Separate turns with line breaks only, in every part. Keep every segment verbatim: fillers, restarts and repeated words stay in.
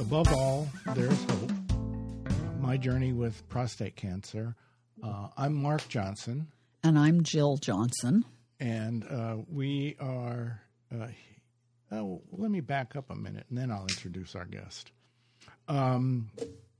Above all, there's hope. My journey with prostate cancer. Uh, I'm Mark Johnson.
And I'm Jill Johnson.
And uh, we are, uh, oh, let me back up a minute and then I'll introduce our guest. Um,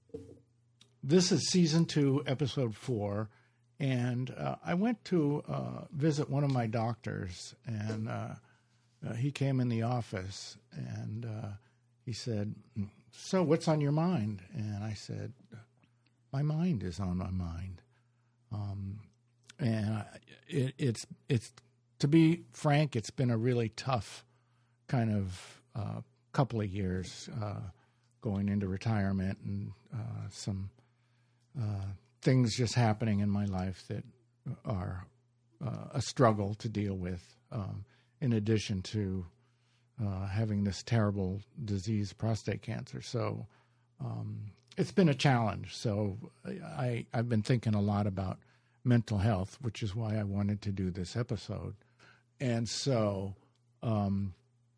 this is season two, episode four. And uh, I went to uh, visit one of my doctors, and uh, uh, he came in the office, and uh, he said, "So what's on your mind?" And I said, "My mind is on my mind." Um, and it, it's it's to be frank, it's been a really tough kind of uh, couple of years uh, going into retirement, and uh, some uh, things just happening in my life that are uh, a struggle to deal with, um, in addition to uh, having this terrible disease, prostate cancer. So um, it's been a challenge. So I, I've been thinking a lot about mental health, which is why I wanted to do this episode. And so um,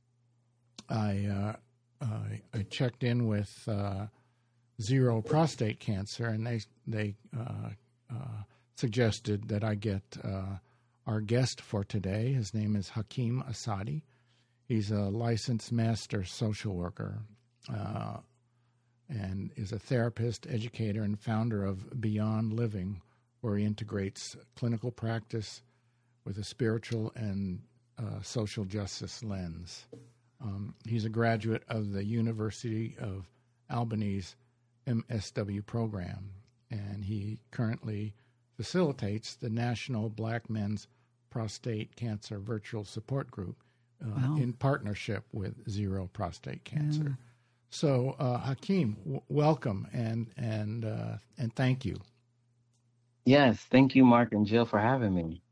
I, uh, uh, I checked in with uh, Zero Prostate Cancer, and they they uh, uh, suggested that I get uh, our guest for today. His name is Hakeem Assadi. He's a licensed master social worker uh, and is a therapist, educator, and founder of Beyond Living, where he integrates clinical practice with a spiritual and uh, social justice lens. Um, he's a graduate of the University of Albany's M S W program, and he currently facilitates the National Black Men's Prostate Cancer Virtual Support Group uh, wow. in partnership with Zero Prostate Cancer. Yeah. So, uh, Hakeem, w- welcome and and uh, and thank you.
Yes, thank you, Mark and Jill, for having me.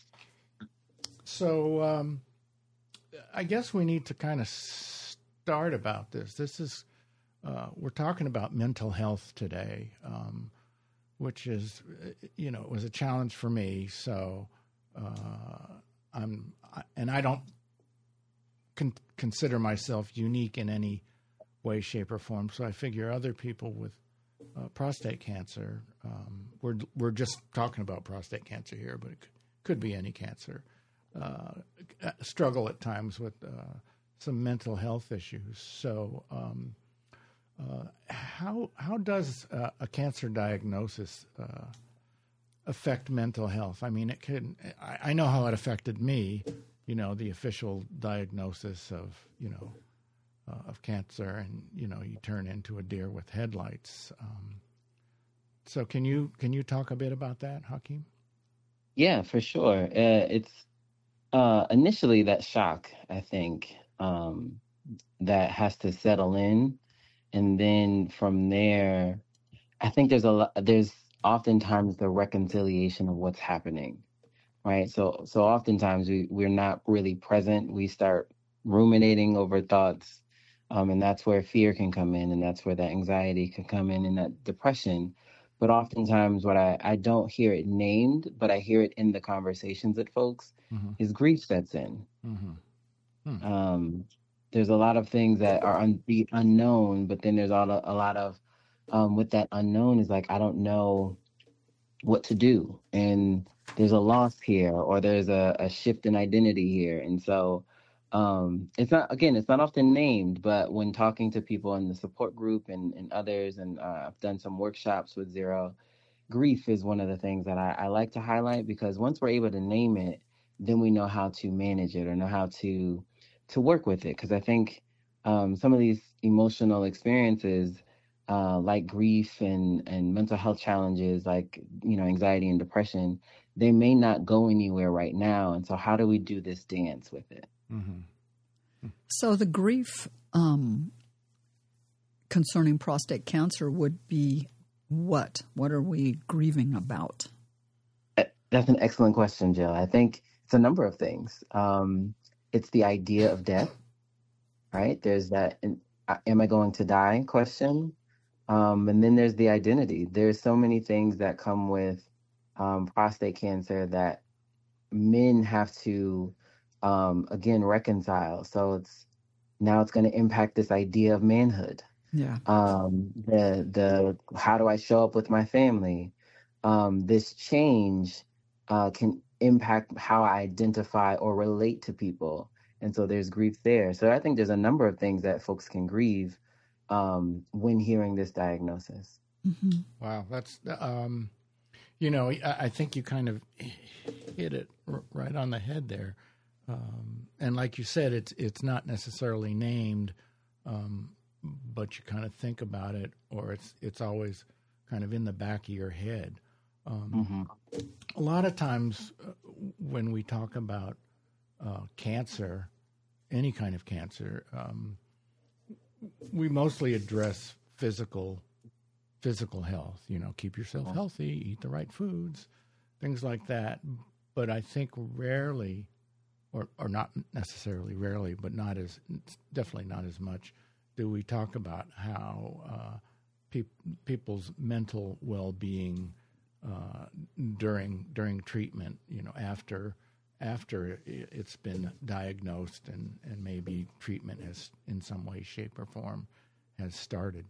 So, um, I guess we need to kind of start about this. This is Uh, we're talking about mental health today, um, which is, you know, it was a challenge for me. So uh, I'm, and I don't con- consider myself unique in any way, shape, or form. So I figure other people with uh, prostate cancer, um, we're we're just talking about prostate cancer here, but it could, could be any cancer, uh, struggle at times with uh, some mental health issues. So. Um, Uh, how how does uh, a cancer diagnosis uh, affect mental health? I mean, it can. I, I know how it affected me. You know, the official diagnosis of you know uh, of cancer, and you know, you turn into a deer with headlights. Um, so, can you can you talk a bit about that, Hakeem?
Yeah, for sure. Uh, it's uh, initially that shock, I think, um, that has to settle in. And then from there, I think there's a lot, there's oftentimes the reconciliation of what's happening, right? So, so oftentimes we, we're not really present. We start ruminating over thoughts. Um, and that's where fear can come in, and that's where that anxiety can come in, and that depression. But oftentimes what I, I don't hear it named, but I hear it in the conversations with folks, mm-hmm. is grief sets in. Mm-hmm. Hmm. Um, There's a lot of things that are un- the unknown, but then there's a lot, a lot of, um, with that unknown is like, I don't know what to do. And there's a loss here, or there's a, a shift in identity here. And so um, it's not, again, it's not often named, but when talking to people in the support group and, and others, and uh, I've done some workshops with Zero, grief is one of the things that I, I like to highlight, because once we're able to name it, then we know how to manage it, or know how to to work with it. Because I think um, some of these emotional experiences, uh, like grief and, and mental health challenges, like, you know, anxiety and depression, they may not go anywhere right now. And so how do we do this dance with it?
Mm-hmm. So the grief um, concerning prostate cancer would be what? What are we grieving about?
That's an excellent question, Jill. I think it's a number of things. Um, It's the idea of death, right? There's that, am I going to die question? Um, and then there's the identity. There's so many things that come with um, prostate cancer that men have to, um, again, reconcile. So it's now it's going to impact this idea of manhood.
Yeah.
Um, the the how do I show up with my family? Um, this change uh, can impact how I identify or relate to people, and so there's grief there. So I think there's a number of things that folks can grieve um, when hearing this diagnosis.
Mm-hmm.
Wow, that's um, you know, I, I think you kind of hit it r- right on the head there. Um, and like you said, it's it's not necessarily named, um, but you kind of think about it, or it's it's always kind of in the back of your head. Um,
Mm-hmm.
A lot of times uh, when we talk about uh, cancer, any kind of cancer, um, we mostly address physical physical health. You know, keep yourself healthy, eat the right foods, things like that. But I think rarely, or or not necessarily rarely, but not as definitely not as much, do we talk about how uh, pe- people's mental well-being uh, during during treatment. You know, after after it's been diagnosed and, and maybe treatment has in some way, shape, or form has started.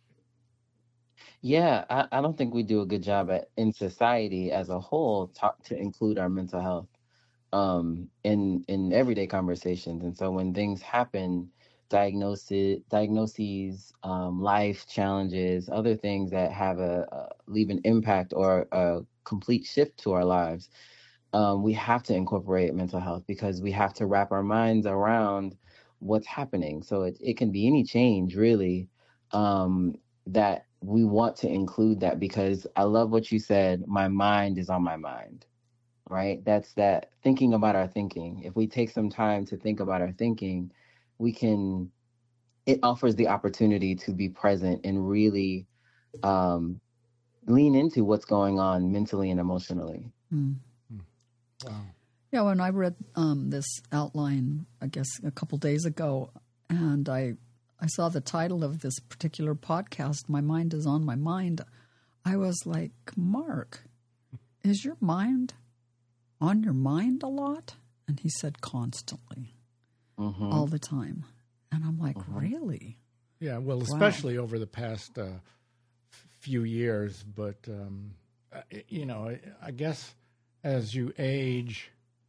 Yeah, I, I don't think we do a good job at in society as a whole talk to include our mental health um, in in everyday conversations. And so when things happen, diagnosis, diagnoses, um, life challenges, other things that have a, a leave an impact or a complete shift to our lives, um, we have to incorporate mental health because we have to wrap our minds around what's happening. So it, it can be any change really um, that we want to include that because I love what you said. My mind is on my mind, right? That's that thinking about our thinking. If we take some time to think about our thinking, we can, it offers the opportunity to be present and really um, lean into what's going on mentally and emotionally.
Mm.
Wow.
Yeah, when I read um, this outline, I guess a couple days ago, and I I saw the title of this particular podcast, My Mind is on My Mind, I was like, Mark, is your mind on your mind a lot? And he said constantly,
Mm-hmm.
all the time. And I'm like,
Mhm.
really?
Yeah, well, especially over the past uh, few years. But, um, uh, you know, I, I guess as you age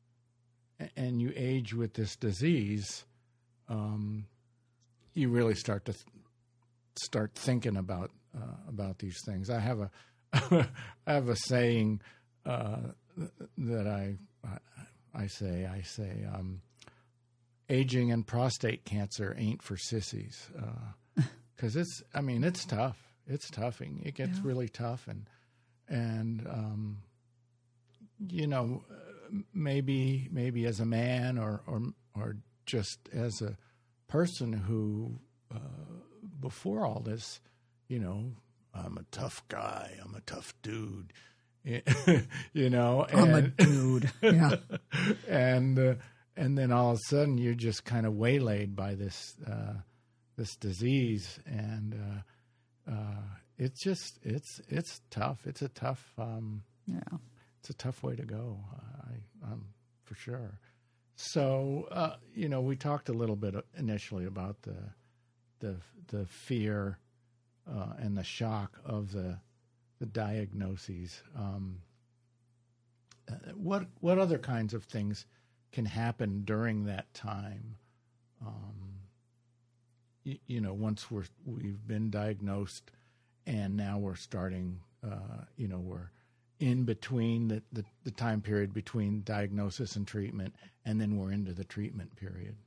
a- and you age with this disease, um, you really start to th- start thinking about uh, about these things. I have a I have a saying uh, that I, I I say I say um, aging and prostate cancer ain't for sissies, because uh, it's I mean it's tough. It's toughing. It gets
Yeah.
really tough, and and um, you know maybe maybe as a man or or or just as a person who uh, before all this, you know, I'm a tough guy. I'm a tough dude. You know, and,
I'm a dude. Yeah.
and uh, and then all of a sudden you're just kind of waylaid by this uh, this disease, and uh, uh, it's just it's it's tough. It's a tough um,
Yeah.
it's a tough way to go. I, I'm for sure. So uh, you know, we talked a little bit initially about the the the fear uh, and the shock of the the diagnoses. Um, uh, what what other kinds of things can happen during that time? Um, you, you know, once we're we've been diagnosed, and now we're starting. Uh, you know, we're in between the, the, the time period between diagnosis and treatment, and then we're into the treatment period.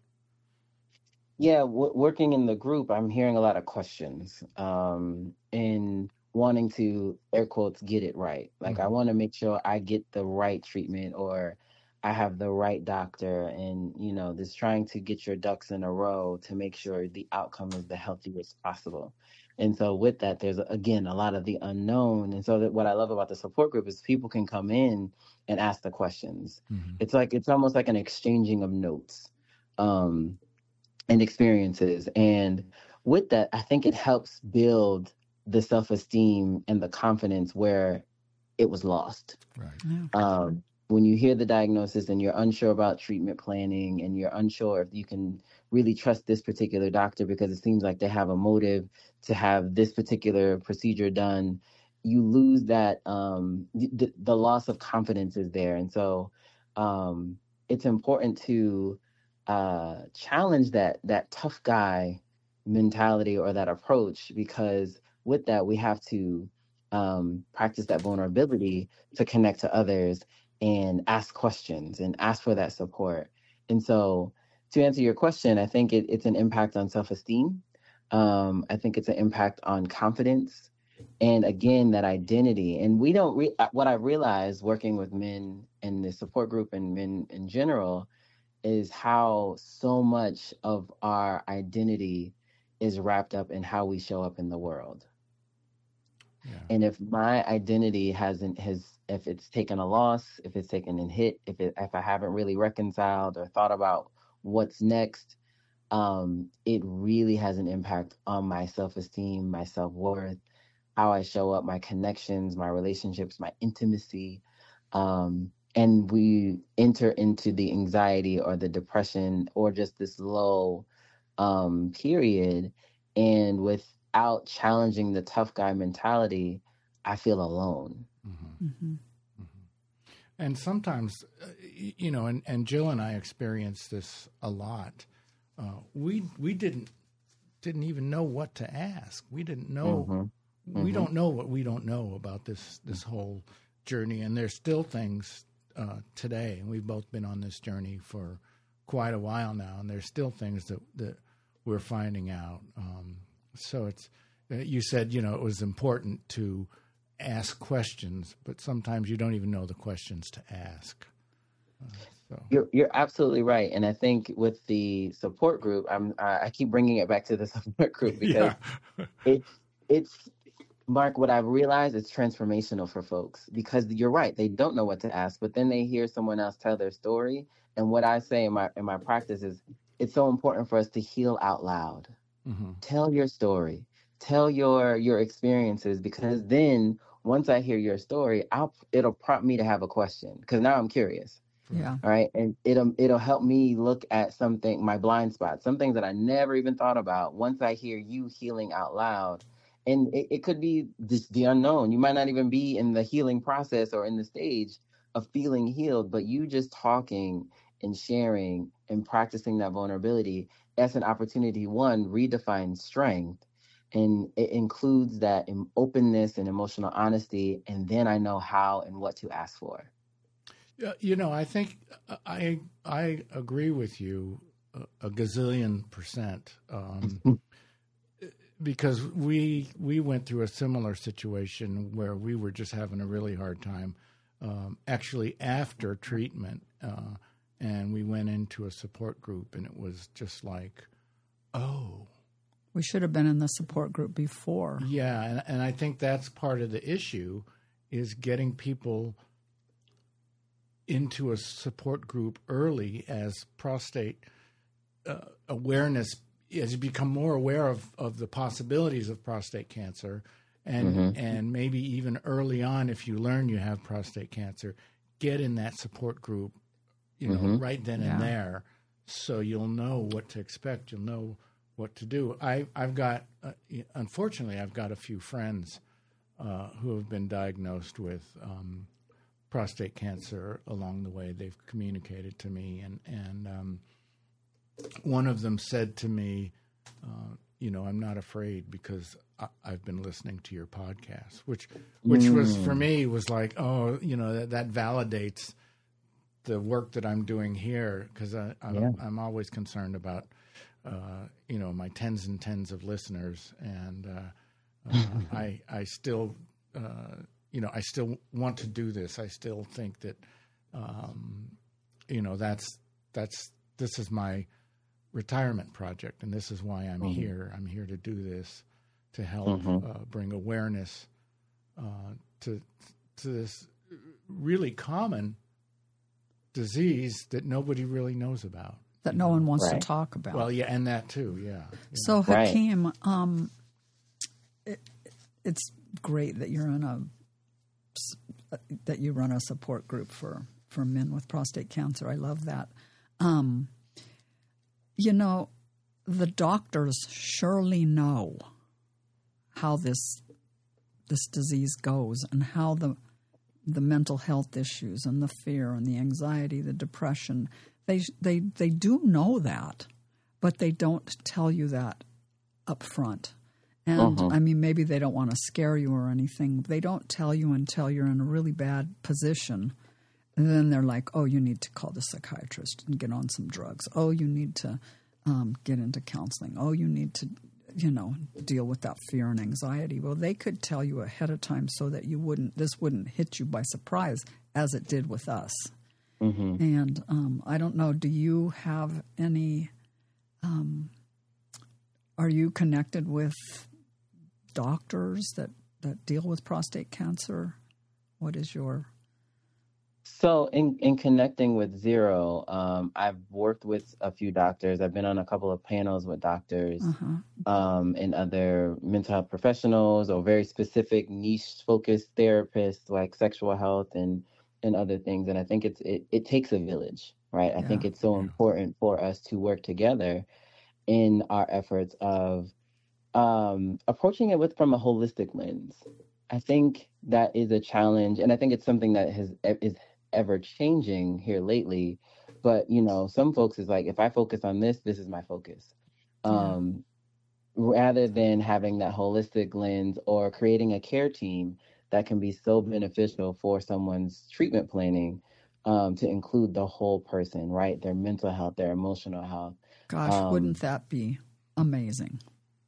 Yeah, w- working in the group, I'm hearing a lot of questions um, and wanting to, air quotes, get it right. Like, I
Mhm.
want to make sure I get the right treatment or I have the right doctor. And, you know, this trying to get your ducks in a row to make sure the outcome is the healthiest possible. And so with that, there's, again, a lot of the unknown. And so that what I love about the support group is people can come in and ask the questions.
Mhm.
It's like, it's almost like an exchanging of notes. Um, and experiences. And with that, I think it helps build the self-esteem and the confidence where it was lost.
Right.
Yeah.
Um, when you hear the diagnosis and you're unsure about treatment planning and you're unsure if you can really trust this particular doctor because it seems like they have a motive to have this particular procedure done, you lose that, um, the, the loss of confidence is there. And so um, it's important to uh, challenge that, that tough guy mentality or that approach, because with that, we have to um, practice that vulnerability to connect to others and ask questions and ask for that support. And so to answer your question, I think it, it's an impact on self-esteem. Um, I think it's an impact on confidence. And again, that identity. And we don't, re- what I realized working with men in the support group and men in general is how so much of our identity is wrapped up in how we show up in the world. Yeah. And if my identity hasn't, has, if it's taken a loss, if it's taken a hit, if it, if I haven't really reconciled or thought about what's next, um, it really has an impact on my self-esteem, my self-worth, how I show up, my connections, my relationships, my intimacy. Um, and we enter into the anxiety or the depression or just this low um, period. And without challenging the tough guy mentality, I feel alone.
Mm-hmm. Mm-hmm. Mm-hmm. And sometimes, uh, you know, and, and Jill and I experienced this a lot. Uh, we we didn't didn't even know what to ask. We didn't know. Mm-hmm. We mm-hmm. don't know what we don't know about this this whole journey. And there's still things uh, today, and we've both been on this journey for quite a while now, and there's still things that, that we're finding out. Um, so it's, you said, you know, it was important to ask questions, but sometimes you don't even know the questions to ask. Uh, so.
You're you're absolutely right, and I think with the support group, I'm I keep bringing it back to the support group because yeah. it it's Mark. What I've realized is transformational for folks, because you're right, they don't know what to ask, but then they hear someone else tell their story. And what I say in my in my practice is, it's so important for us to heal out loud. Mm-hmm. Tell your story, tell your your experiences, because then once I hear your story, I'll it'll prompt me to have a question, because now I'm curious.
Yeah.
All right. And it'll it'll help me look at something, my blind spots, some things that I never even thought about. Once I hear you healing out loud, and it, it could be just the unknown. You might not even be in the healing process or in the stage of feeling healed, but you just talking and sharing and practicing that vulnerability, that's an opportunity. One, redefine strength. And it includes that openness and emotional honesty. And then I know how and what to ask for.
You know, I think I I agree with you a, a gazillion percent, um, because we we went through a similar situation where we were just having a really hard time, um, actually after treatment, uh, and we went into a support group, and it was just like, oh.
We should have been in the support group before.
Yeah, and, and I think that's part of the issue, is getting people into a support group early as prostate uh, awareness, as you become more aware of, of the possibilities of prostate cancer, and mm-hmm. and maybe even early on, if you learn you have prostate cancer, get in that support group, you know, mm-hmm. right then yeah. and there, so you'll know what to expect. You'll know what to do. I, I've got, uh, unfortunately, I've got a few friends uh, who have been diagnosed with um, prostate cancer along the way. They've communicated to me, and and um, one of them said to me, uh, you know, I'm not afraid because I, I've been listening to your podcast, which which mm. was for me was like, oh, you know, that, that validates the work that I'm doing here, because I'm, yeah. I'm always concerned about, uh, you know, my tens and tens of listeners, and uh, uh, I I still. Uh, You know, I still want to do this. I still think that, um, you know, that's that's this is my retirement project, and this is why I'm mm-hmm. here. I'm here to do this, to help mm-hmm. uh, bring awareness uh, to to this really common disease that nobody really knows about,
that no one wants right. to talk about.
Well, yeah, and that too, yeah.
So Hakeem, right. um, it, it's great that you're in a. that you run a support group for, for men with prostate cancer. I love that. Um, you know, the doctors surely know how this this disease goes and how the the mental health issues and the fear and the anxiety, the depression, they they they do know that, but they don't tell you that up front. And, uh-huh. I mean, maybe they don't want to scare you or anything. They don't tell you until you're in a really bad position. And then they're like, oh, you need to call the psychiatrist and get on some drugs. Oh, you need to um, get into counseling. Oh, you need to, you know, deal with that fear and anxiety. Well, they could tell you ahead of time so that you wouldn't, this wouldn't hit you by surprise as it did with us. Mm-hmm. And um, I don't know, do you have any, um, are you connected with doctors that, that deal with prostate cancer? What is your...
So in, in connecting with Zero, um, I've worked with a few doctors. I've been on a couple of panels with doctors uh-huh. um, and other mental health professionals or very specific niche-focused therapists like sexual health and, and other things. And I think it's it, it takes a village, right? I yeah. think it's so yeah. important for us to work together in our efforts of um, approaching it with from a holistic lens. I think that is a challenge, and I think it's something that has is ever changing here lately. But you know, some folks is like, if I focus on this, this is my focus, um, yeah. rather than having that holistic lens or creating a care team that can be so beneficial for someone's treatment planning, um, to include the whole person, right? Their mental health, their emotional health.
Gosh, um, wouldn't that be amazing?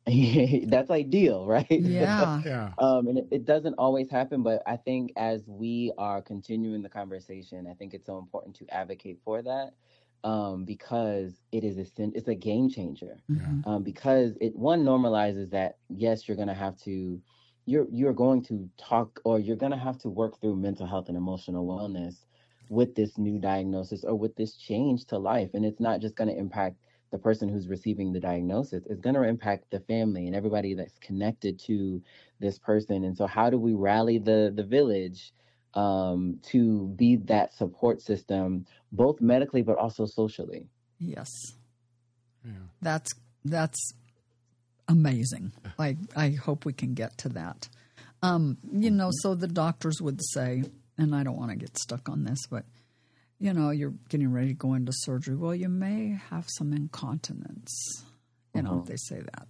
That's ideal, right?
Yeah.
yeah.
Um, and it, it doesn't always happen, but I think as we are continuing the conversation, I think it's so important to advocate for that, um, because it is a it's a game changer. Mm-hmm. Um, because it one normalizes that yes, you're gonna have to, you're you're going to talk or you're gonna have to work through mental health and emotional wellness with this new diagnosis or with this change to life, and it's not just gonna impact the person who's receiving the diagnosis. Is going to impact the family and everybody that's connected to this person. And so how do we rally the, the village um, to be that support system, both medically, but also socially?
Yes.
Yeah.
That's, that's amazing. I, I hope we can get to that. Um, you know, so the doctors would say, and I don't want to get stuck on this, but you know, you're getting ready to go into surgery. Well, you may have some incontinence. You know, uh-huh. they say that.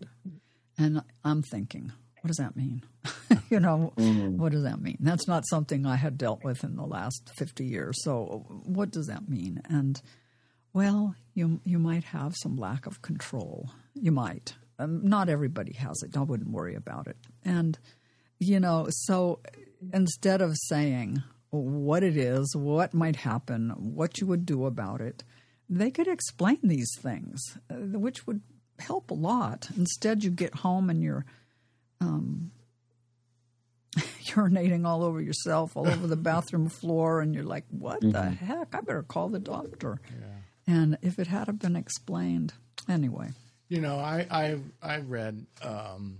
And I'm thinking, what does that mean? you know, mm-hmm. what does that mean? That's not something I had dealt with in the last fifty years. So what does that mean? And, well, you you might have some lack of control. You might. Um, not everybody has it. I wouldn't worry about it. And, you know, so instead of saying what it is, what might happen, what you would do about it, they could explain these things, uh, which would help a lot. Instead, you get home and you're um, urinating all over yourself, all over the bathroom floor, and you're like, what mm-hmm. the heck? I better call the doctor. Yeah. And if it had been explained, anyway.
You know, I I, I read um,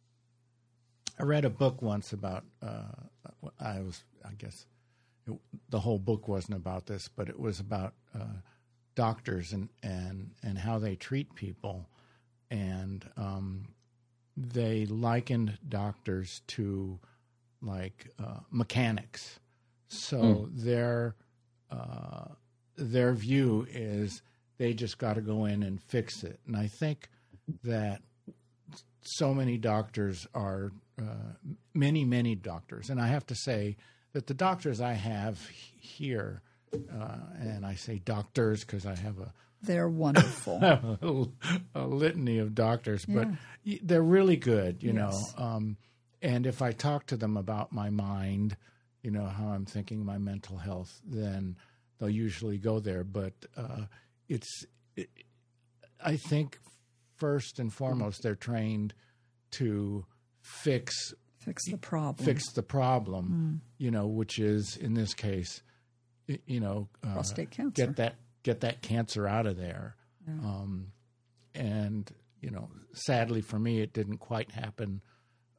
I read a book once about uh, I was I guess. It, the whole book wasn't about this, but it was about uh, doctors and, and, and how they treat people. And um, they likened doctors to like uh, mechanics. So mm. their uh, their view is they just got to go in and fix it. And I think that so many doctors are, uh, many, many doctors, and I have to say, that the doctors I have here, uh, and I say doctors because I have a
they're wonderful
a, a litany of doctors, but yeah. they're really good, you yes. know. Um, and if I talk to them about my mind, you know, how I'm thinking, my mental health, then they'll usually go there. But uh, it's, it, I think, first and foremost, they're trained to fix.
Fix the problem.
Fix the problem, mm. you know, which is in this case, you know, uh,
prostate cancer.
Get that get that cancer out of there, yeah. um, and you know, sadly for me, it didn't quite happen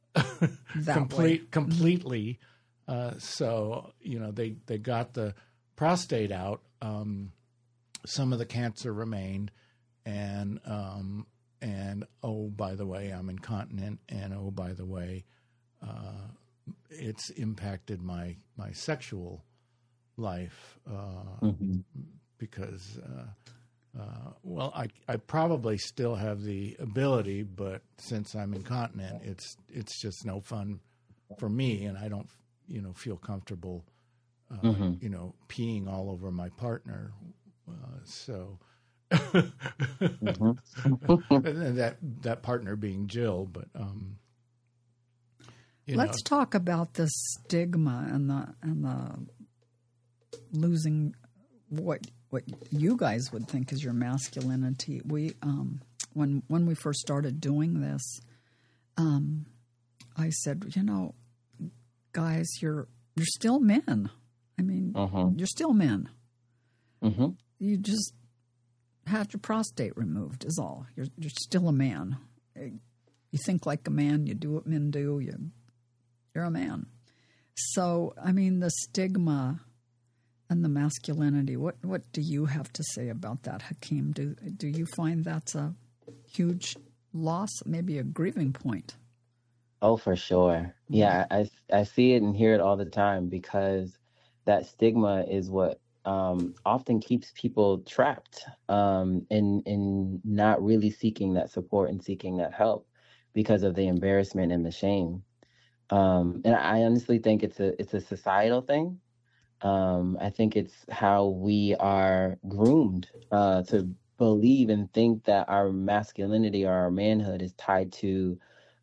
that
complete
way.
completely. Uh, so you know, they they got the prostate out, um, some of the cancer remained, and um, and oh, by the way, I'm incontinent, and oh, by the way, uh, it's impacted my my sexual life uh,
Mm-hmm.
because. Uh, Uh, well, I, I probably still have the ability, but since I'm incontinent, it's it's just no fun for me, and I don't, you know, feel comfortable, uh,
Mm-hmm.
you know, peeing all over my partner. Uh, so
Mm-hmm.
and that that partner being Jill, but um, you
Let's
know,
talk about the stigma and the and the losing what what you guys would think is your masculinity. We um, when when we first started doing this, um, I said, you know, guys, you're you're still men. I mean,
Mm-hmm.
you're still men.
Mm-hmm.
You just had your prostate removed is all. You're you're still a man. You think like a man. You do what men do. You you're a man. So I mean, the stigma and the masculinity. What what do you have to say about that, Hakeem? Do do you find that's a huge loss, maybe a grieving point?
Oh, for sure. Yeah, I, I see it and hear it all the time because that stigma is what um, often keeps people trapped um, in in not really seeking that support and seeking that help because of the embarrassment and the shame. Um, and I honestly think it's a it's a societal thing. Um, I think it's how we are groomed uh, to believe and think that our masculinity or our manhood is tied to,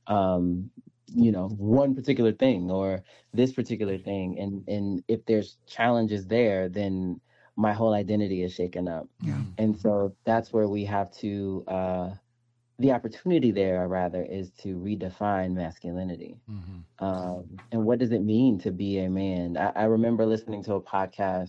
um, you know, one particular thing or this particular thing. And, and if there's challenges there, then my whole identity is shaken up.
Yeah.
And so that's where we have to, uh, the opportunity there, rather, is to redefine masculinity.
Mm-hmm.
Um, and what does it mean to be a man? I, I remember listening to a podcast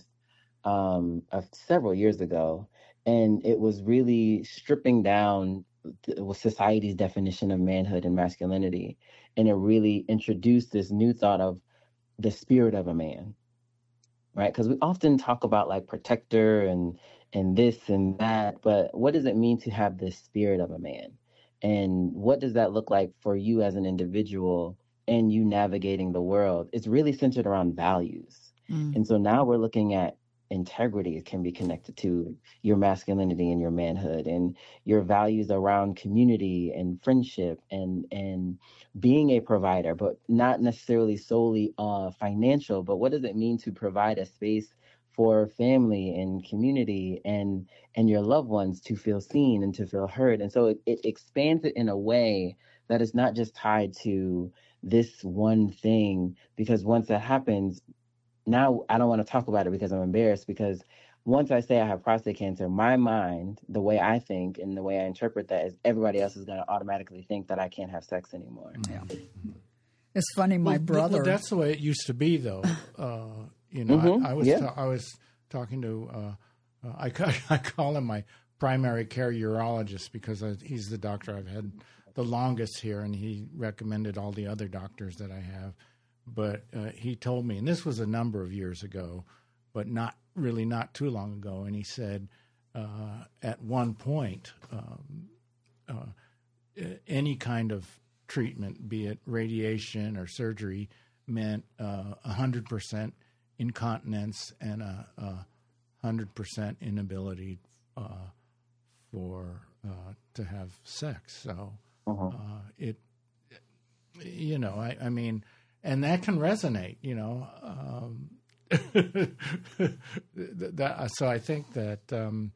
um, of several years ago, and it was really stripping down the, society's definition of manhood and masculinity. And it really introduced this new thought of the spirit of a man, right? Because we often talk about like protector and and this and that, but what does it mean to have the spirit of a man? And what does that look like for you as an individual and you navigating the world? It's really centered around values.
Mm.
And so now we're looking at integrity can be connected to your masculinity and your manhood and your values around community and friendship and and being a provider, but not necessarily solely uh, financial. But what does it mean to provide a space for family and community and and your loved ones to feel seen and to feel heard? And so it, it expands it in a way that is not just tied to this one thing, because once that happens, now I don't want to talk about it because I'm embarrassed, because once I say I have prostate cancer, my mind, the way I think and the way I interpret that is everybody else is going to automatically think that I can't have sex anymore.
Yeah. It's funny, my
well,
brother.
Well, that's the way it used to be, though. Uh, you know,
Mm-hmm.
I, I was
Yeah.
ta- I was talking to uh, uh, I ca- I call him my primary care urologist because I, he's the doctor I've had the longest here, and he recommended all the other doctors that I have. But uh, he told me, and this was a number of years ago, but not really not too long ago, and he said uh, at one point, um, uh, any kind of treatment, be it radiation or surgery, meant uh, one hundred percent incontinence and a, a one hundred percent inability uh, for uh, to have sex. So
Uh-huh.
uh, it, you know, I, I mean, and that can resonate, you know. Um, that, so I think that um,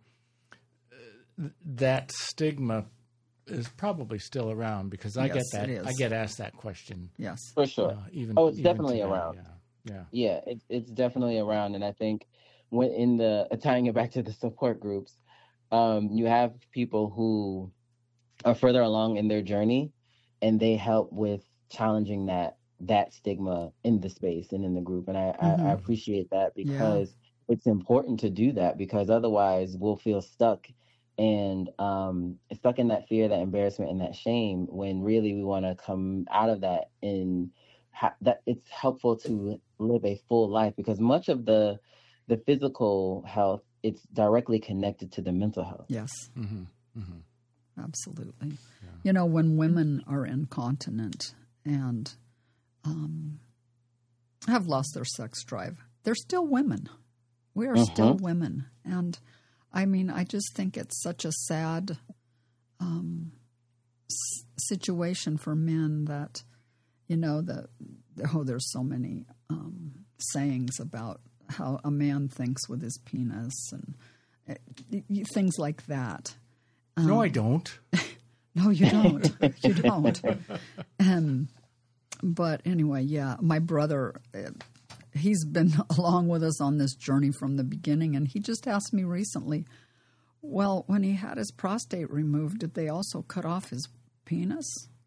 that stigma is probably still around, because I
Yes,
get that
it is.
I get asked that question.
Yes.
For sure.
Uh, even
Oh, it's
even
definitely
today,
around.
Yeah, yeah.
Yeah, it's it's definitely around, and I think when in the tying it back to the support groups, um, you have people who are further along in their journey, and they help with challenging that that stigma in the space and in the group, and I
Mhm.
I, I appreciate that, because it's important to do that, because otherwise we'll feel stuck and um stuck in that fear, that embarrassment, and that shame, when really we want to come out of that, and ha- that it's helpful to live a full life, because much of the the physical health, it's directly connected to the mental health.
Yes.
Mm-hmm. Mm-hmm.
Absolutely.
Yeah.
You know, when women are incontinent and um, have lost their sex drive, they're still women. We are
Mm-hmm.
still women. And I mean, I just think it's such a sad um, s- situation for men that, you know, that, oh, there's so many um, sayings about how a man thinks with his penis and uh, things like that. Um,
No, I don't.
No, you don't. You don't. Um, but anyway, yeah, my brother, uh, he's been along with us on this journey from the beginning, and he just asked me recently, well, when he had his prostate removed, did they also cut off his penis?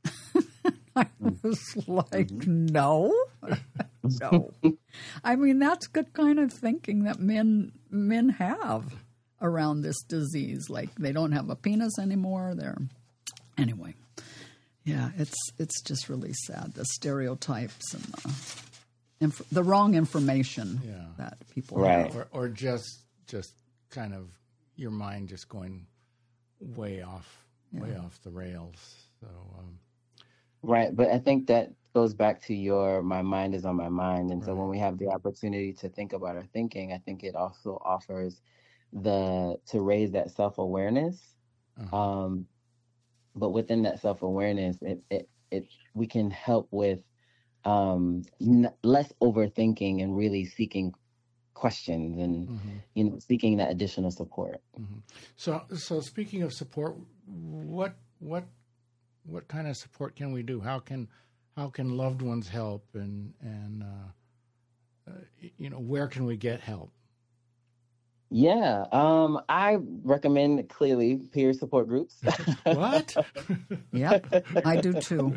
I was like, no, no. I mean, that's good kind of thinking that men men have around this disease. Like they don't have a penis anymore. They're anyway. Yeah, it's it's just really sad, the stereotypes and the, inf- the wrong information
Yeah.
that people
Right.
have.
Or, or just just kind of your mind just going way off, way off the rails. So um,
Right. But I think that goes back to your my mind is on my mind. And so
Right.
when we have the opportunity to think about our thinking, I think it also offers the to raise that self-awareness.
uh-huh.
Um, but within that self-awareness, it, it, it we can help with um, n- less overthinking and really seeking questions and
Mhm.
you know seeking that additional support.
So so speaking of support, what what what kind of support can we do? How can how can loved ones help, and and uh, uh, you know, where can we get help?
Yeah, um, I recommend clearly peer support groups.
What?
Yep, I do too.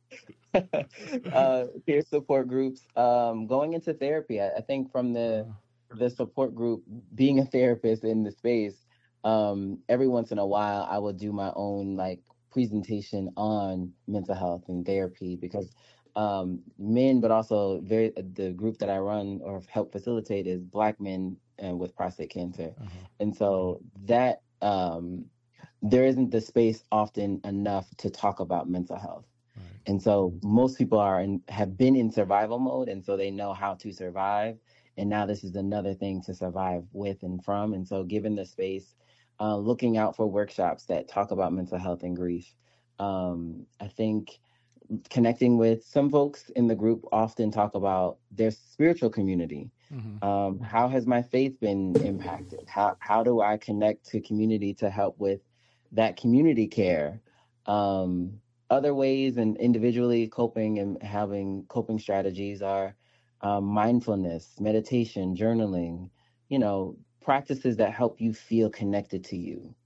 uh, peer support groups. Um, going into therapy, I, I think from the the support group, being a therapist in the space, um, every once in a while I will do my own like presentation on mental health and therapy because um, men, but also very the group that I run or help facilitate is Black men uh, with prostate cancer,
Uh-huh.
and so that um, there isn't the space often enough to talk about mental health.
Right.
And so most people are in, have been in survival mode, and so they know how to survive. And now this is another thing to survive with and from. And so given the space, uh, looking out for workshops that talk about mental health and grief. Um, I think connecting with some folks in the group often talk about their spiritual community.
Mhm.
Um, how has my faith been impacted? How how do I connect to community to help with that community care? Um, other ways and individually coping and having coping strategies are um, mindfulness, meditation, journaling, you know, practices that help you feel connected to you.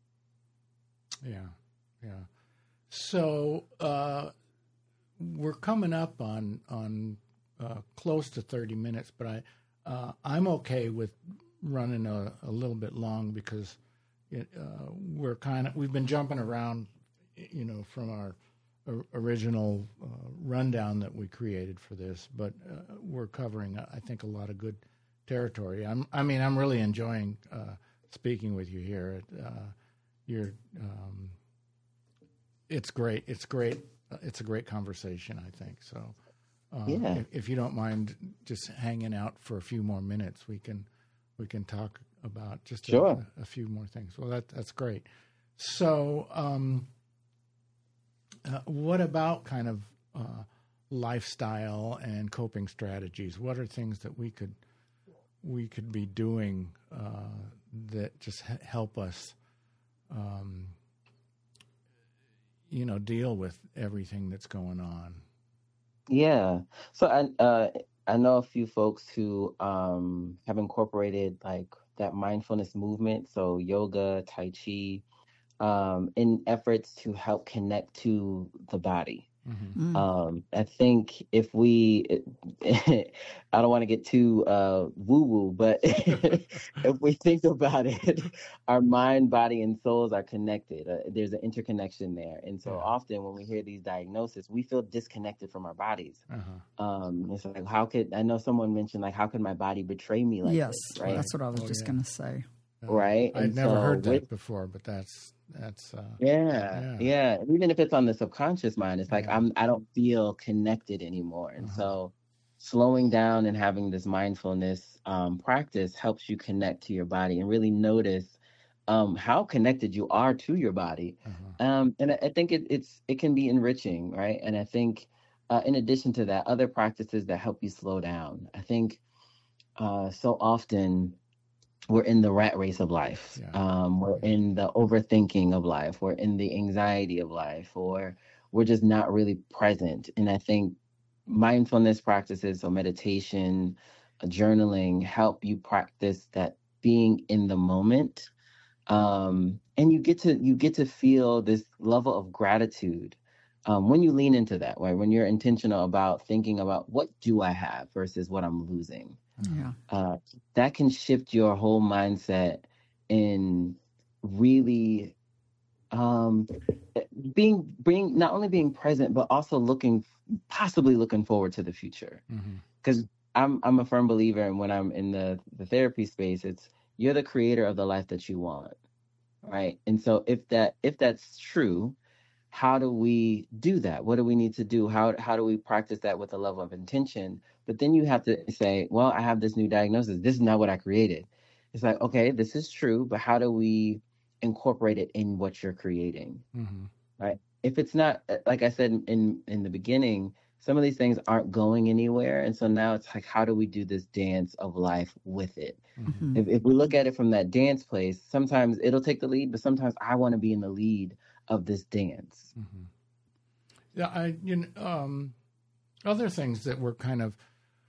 Yeah, yeah. So uh, we're coming up on on uh, close to thirty minutes, but I uh, I'm okay with running a, a little bit long because it, uh, we're kind of we've been jumping around, you know, from our or- original uh, rundown that we created for this, but uh, we're covering, I think, a lot of good territory. I'm, I mean, I'm really enjoying uh, speaking with you here. Uh, you're, um, it's great. It's great. Uh, It's a great conversation, I think. So, uh,
Yeah.
if, if you don't mind just hanging out for a few more minutes, we can we can talk about just
Sure.
a, a few more things. Well, that that's great. So. Um, Uh, what about kind of uh, lifestyle and coping strategies? What are things that we could we could be doing uh, that just h- help us, um, you know, deal with everything that's going on?
Yeah. So I uh I know a few folks who um have incorporated like that mindfulness movement, so yoga, tai chi, um, in efforts to help connect to the body.
Mm-hmm.
Um, I think if we, I don't want to get too uh, woo-woo, but if we think about it, our mind, body, and souls are connected. Uh, there's an interconnection there. And so
Yeah.
often when we hear these diagnoses, we feel disconnected from our bodies.
Uh-huh.
Um, it's like, how could, I know someone mentioned, like, how could my body betray me like
yes,
this, right?
that's what I was
Oh,
just
yeah.
going to say.
Uh,
Right.
I'd
And
never
so
heard that
with-
before, but that's, that's, uh,
Yeah,
Yeah.
yeah. And even if it's on the subconscious mind, it's like
Yeah.
I'm I don't feel connected anymore. And
Uh-huh.
so slowing down and having this mindfulness um, practice helps you connect to your body and really notice um, how connected you are to your body.
uh-huh.
Um, and I, I think it, it's it can be enriching, right? And I think uh, in addition to that, other practices that help you slow down. I think uh, so often we're in the rat race of life.
Yeah.
Um, we're in the overthinking of life. We're in the anxiety of life, or we're just not really present. And I think mindfulness practices, so meditation, uh, journaling, help you practice that being in the moment. Um, and you get to you get to feel this level of gratitude um, when you lean into that, right? When you're intentional about thinking about what do I have versus what I'm losing.
Yeah.
Uh, that can shift your whole mindset in really um, being being not only being present but also looking possibly looking forward to the future.
Mm-hmm.
Because I'm I'm a firm believer, and when I'm in the the therapy space, it's you're the creator of the life that you want, right? And so if that if that's true, how do we do that? What do we need to do? How how do we practice that with a level of intention? But then you have to say, well, I have this new diagnosis. This is not what I created. It's like, okay, this is true, but how do we incorporate it in what you're creating?
Mm-hmm.
Right? If it's not, like I said in in the beginning, some of these things aren't going anywhere. And so now it's like, how do we do this dance of life with it?
Mm-hmm.
If, if we look at it from that dance place, sometimes it'll take the lead, but sometimes I want to be in the lead of this dance.
Mm-hmm. Yeah, I you know, um, other things that were kind of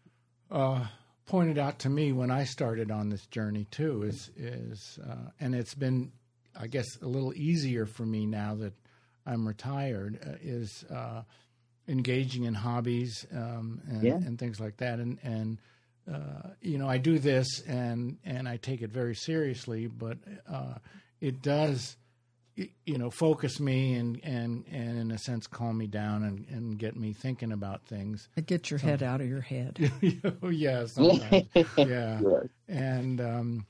uh, pointed out to me when I started on this journey too is is uh, and it's been, I guess, a little easier for me now that I'm retired uh, is uh, engaging in hobbies um, and,
Yeah.
and things like that, and and uh, you know I do this and and I take it very seriously, but uh, it does. You know, focus me and, and, and in a sense calm me down and, and get me thinking about things.
Get your head out of your head.
Yeah, sometimes. Yeah,
Right.
and um,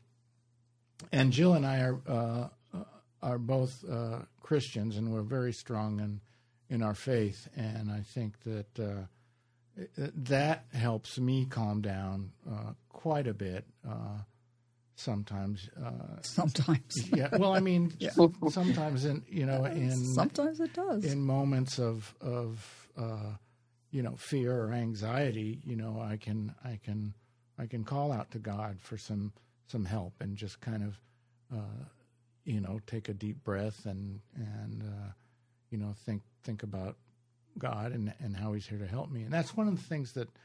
and Jill and I are uh, are both uh, Christians, and we're very strong in in our faith. And I think that uh, that helps me calm down uh, quite a bit. Uh, Sometimes, uh,
Sometimes.
yeah. Well, I mean, sometimes in you know in
Sometimes it does.
in moments of of uh, you know fear or anxiety, you know, I can I can I can call out to God for some some help and just kind of uh, you know take a deep breath and and uh, you know think think about God and and how He's here to help me. And that's one of the things that.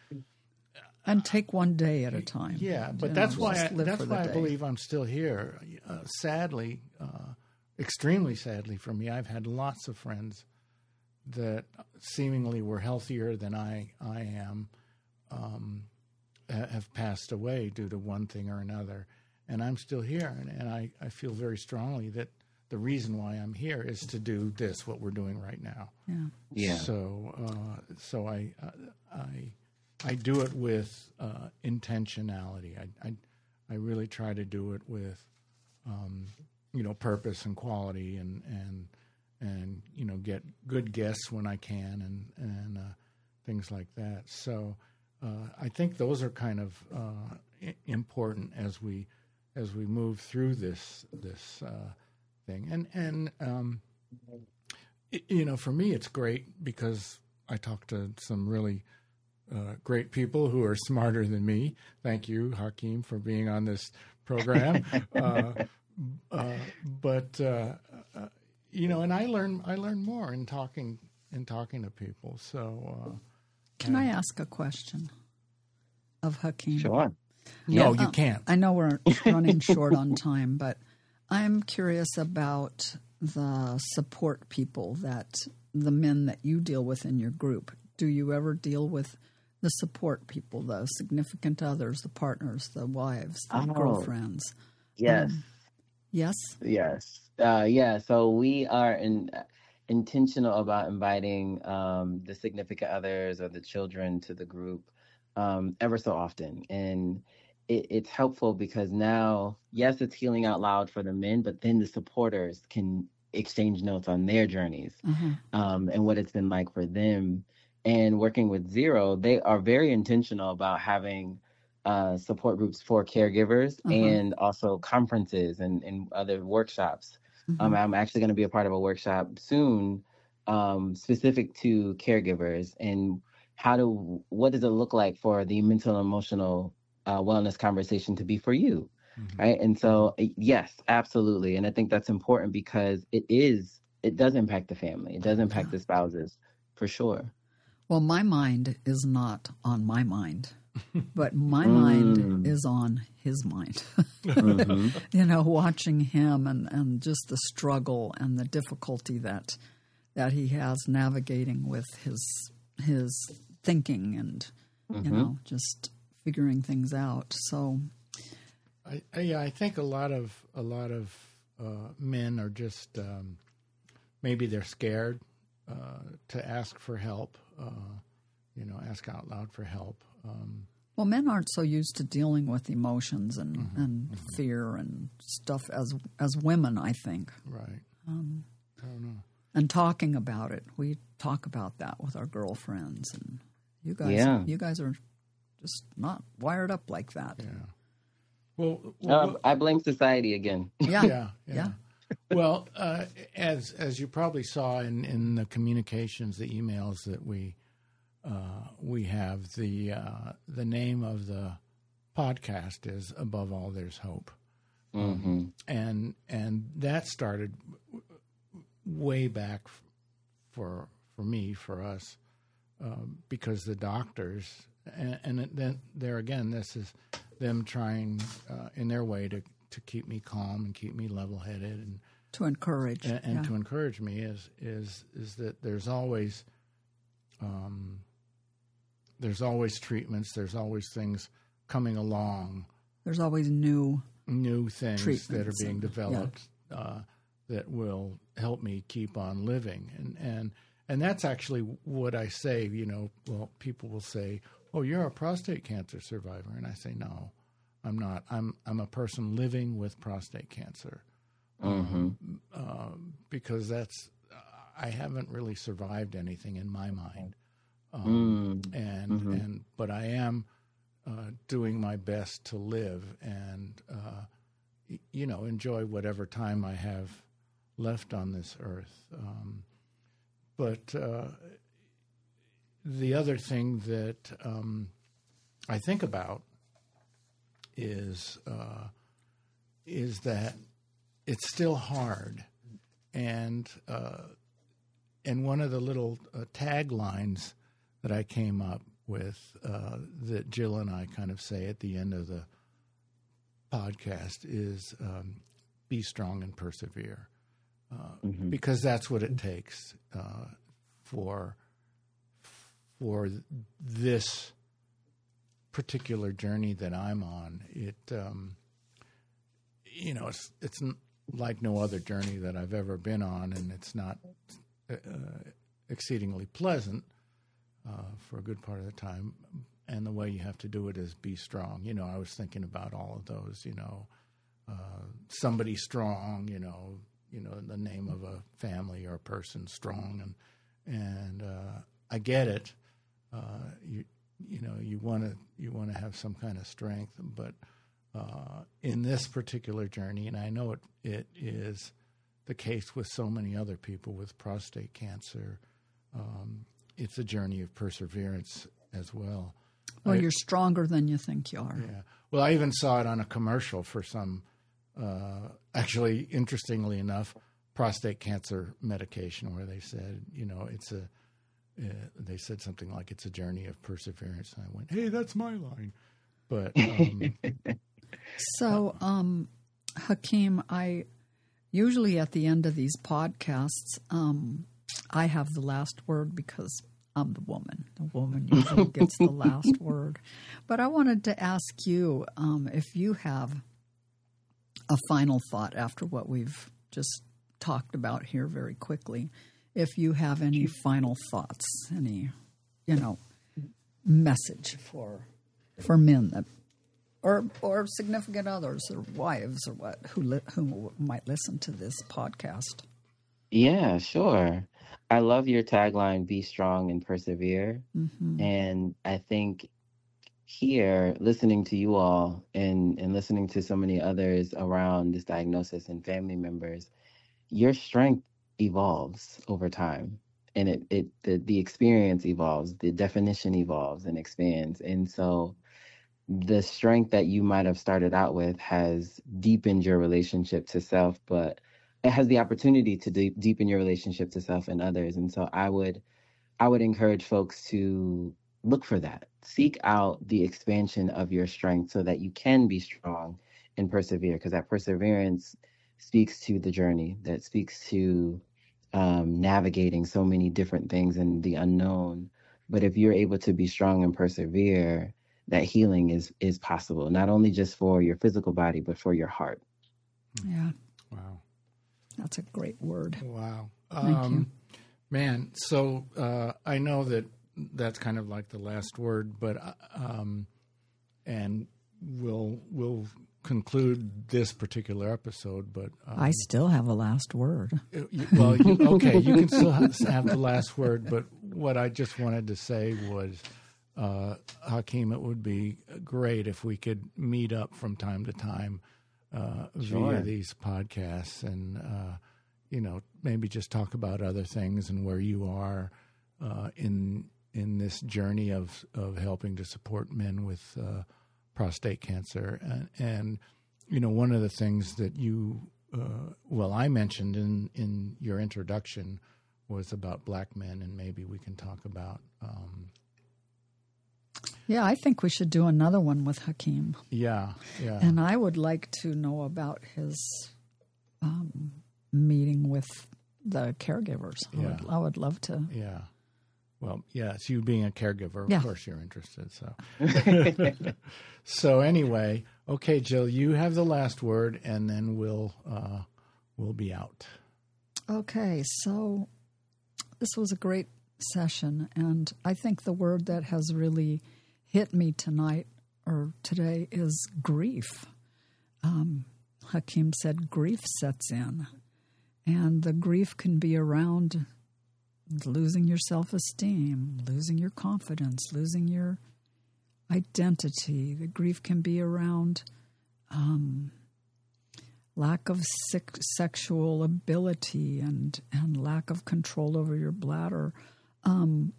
And take one day at a time.
Yeah, but
You know,
that's why I,
just live
that's
for the
why I
day.
believe I'm still here. Uh, sadly, uh, extremely sadly for me, I've had lots of friends that seemingly were healthier than I I am, um, ha- have passed away due to one thing or another, and I'm still here. And, and I, I feel very strongly that the reason why I'm here is to do this, what we're doing right now.
Yeah.
Yeah.
So uh, so I uh, I. I do it with uh, intentionality. I, I I really try to do it with um, you know purpose and quality and and and you know get good guests when I can and and uh, things like that. So uh, I think those are kind of uh, I- important as we as we move through this this uh, thing. And and um, it, you know for me it's great because I talk to some really Uh, great people who are smarter than me. Thank you, Hakeem, for being on this program. uh, uh, but uh, uh, you know, and I learn I learn more in talking in talking to people. So, uh,
Can I ask a question of Hakeem?
Sure.
no,
Yeah.
you can't.
I know we're running short on time, but I'm curious about the support people that the men that you deal with in your group, do you ever deal with the support people, the significant others, the partners, the wives, the
Oh,
girlfriends?
yes,
Um, yes?
yes, uh, yeah. So we are in, intentional about inviting um, the significant others or the children to the group um, ever so often, and it, it's helpful because now, yes, it's healing out loud for the men, but then the supporters can exchange notes on their journeys
Uh-huh.
um, and what it's been like for them. And working with Zero, they are very intentional about having uh, support groups for caregivers
Uh-huh.
and also conferences and, and other workshops. Um,
Mhm.
I'm actually going to be a part of a workshop soon um, specific to caregivers and how to, what does it look like for the mental and emotional uh, wellness conversation to be for you,
Mhm.
right? And so, uh, yes, absolutely. And I think that's important because it is, it does impact the family. It does impact the spouses for sure.
Well, my mind is not on my mind, but my
Mm.
mind is on his mind.
Mhm.
You know, watching him and, and just the struggle and the difficulty that that he has navigating with his his thinking and, you
Mhm.
know, just figuring things out. So,
I, I, yeah, I think a lot of a lot of uh, men are just um, maybe they're scared uh, to ask for help. Uh, you know, ask out loud for help. Um,
well, men aren't so used to dealing with emotions and, and fear and stuff as as women, I think,
right.
um,
I don't know.
and talking about it. We talk about that with our girlfriends, and you guys,
Yeah.
you guys are just not wired up like that.
Yeah. Well, well
Uh, I blame society again.
Yeah,
yeah, yeah.
yeah.
Well, uh, as as you probably saw in, in the communications, the emails that we uh, we have, the uh, the name of the podcast is "Above All, There's Hope,"
Mm-hmm.
and and that started way back for for me, for us, um, because the doctors, and, and then there again, this is them trying uh, in their way to, to keep me calm and keep me level-headed and
To encourage.
and, and
yeah.
to encourage me is is is that there's always um, there's always treatments, there's always things coming along,
There's always new.
new things that are
Treatments
being
and-
developed uh, that will help me keep on living, and and and that's actually what I say. You know, well, people will say, "Oh, you're a prostate cancer survivor," and I say, "No, I'm not. I'm I'm a person living with prostate cancer."
Mm-hmm.
uh, because that's I haven't really survived anything in my mind, um,
Mm.
and
Mhm.
and but I am uh, doing my best to live and uh, y- you know enjoy whatever time I have left on this earth. Um, but uh, the other thing that um, I think about is uh, is that it's still hard, and uh, and one of the little uh, taglines that I came up with uh, that Jill and I kind of say at the end of the podcast is um, "Be strong and persevere," uh,
Mhm.
because that's what it takes uh, for for this particular journey that I'm on. It um, you know it's it's like no other journey that I've ever been on, and it's not uh, exceedingly pleasant uh, for a good part of the time. And the way you have to do it is be strong. You know, I was thinking about all of those. You know, uh, somebody strong. You know, you know the name of a family or a person strong, and and uh, I get it. Uh, you you know you want to you want to have some kind of strength, but uh, in this particular journey, and I know it it is the case with so many other people with prostate cancer, um, it's a journey of perseverance as well.
Well,
I-
you're stronger than you think you are.
yeah. Well, I even saw it on a commercial for some, uh, actually, interestingly enough, prostate cancer medication, where they said, you know, it's a, uh, they said something like it's a journey of perseverance. And I went, hey, that's my line. But um,
So, um, Hakeem, I usually at the end of these podcasts, um, I have the last word because I'm the woman. The woman usually gets the last word. But I wanted to ask you um, if you have a final thought after what we've just talked about here very quickly. If you have any final thoughts, any, you know, message for for men that, or or significant others or wives or what who li- who might listen to this podcast.
Yeah, sure. I love your tagline, be strong and persevere.
Mm-hmm.
And I think here, listening to you all and, and listening to so many others around this diagnosis and family members, your strength evolves over time. And it, it the, the experience evolves, the definition evolves and expands. And so the strength that you might have started out with has deepened your relationship to self, but it has the opportunity to de- deepen your relationship to self and others. And so I would, I would encourage folks to look for that. Seek out the expansion of your strength so that you can be strong and persevere, because that perseverance speaks to the journey, that speaks to um, navigating so many different things and the unknown. But if you're able to be strong and persevere, that healing is is possible, not only just for your physical body, but for your heart.
Yeah.
Wow.
That's a great word.
Wow.
Thank
Um,
you.
Man, so uh, I know that that's kind of like the last word, but uh, um, and we'll we'll conclude this particular episode. But um,
I still have a last word.
you- well, you, okay, you can still ha- have the last word. But what I just wanted to say was, uh, Hakeem, it would be great if we could meet up from time to time uh,
Sure.
via these podcasts and. Uh, you know, maybe just talk about other things and where you are uh, in in this journey of, of helping to support men with uh, prostate cancer. And, and, you know, one of the things that you, uh, well, I mentioned in, in your introduction was about black men, and maybe we can talk about. Um,
Yeah, I think we should do another one with Hakeem.
yeah, yeah.
And I would like to know about his um, meeting with the caregivers. I,
Yeah.
would, I would love to.
Yeah. Well, yes, you being a caregiver, of
Yeah.
course you're interested. So, so anyway, okay, Jill, you have the last word, and then we'll uh, we'll be out.
Okay, so this was a great session, and I think the word that has really hit me tonight or today is grief. Um, Hakeem said grief sets in, and the grief can be around losing your self-esteem, losing your confidence, losing your identity. The grief can be around um, lack of sick, sexual ability and, and lack of control over your bladder. Um,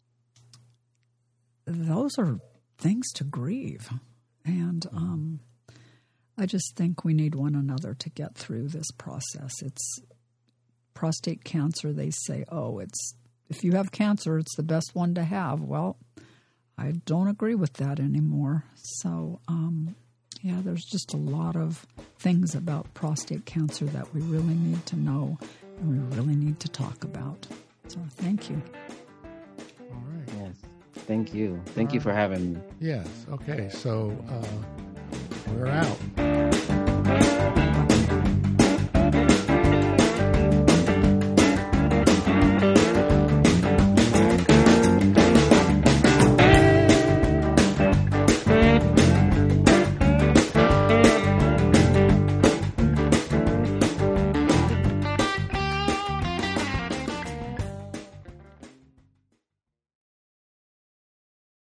those are things to grieve. And um, I just think we need one another to get through this process. It's prostate cancer. They say, oh, it's if you have cancer, it's the best one to have. Well, I don't agree with that anymore. So, um, yeah, there's just a lot of things about prostate cancer that we really need to know and we really need to talk about. So thank you.
All right.
Yes. Thank you. Thank you for having me.
Yes. Okay. So uh, we're out.